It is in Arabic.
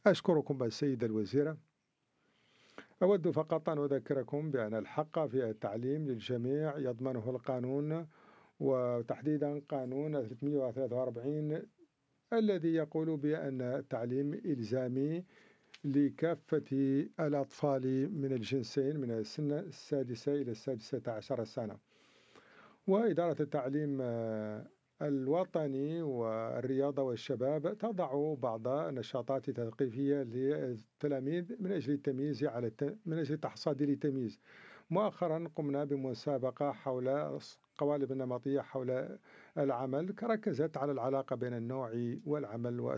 أشكركم السيدة الوزيرة. أود فقط أن أذكركم بأن الحق في التعليم للجميع يضمنه القانون، وتحديدا قانون 343 الذي يقول بأن التعليم إلزامي لكافة الأطفال من الجنسين من السن السادسة إلى السادسة عشر سنة. وإدارة التعليم الوطني والرياضة والشباب تضع بعض النشاطات التثقيفية للتلاميذ من أجل التمييز من أجل التصدي للتمييز. مؤخرا قمنا بمسابقة حول قوالب النمطية حول العمل، ركزت على العلاقة بين النوع والعمل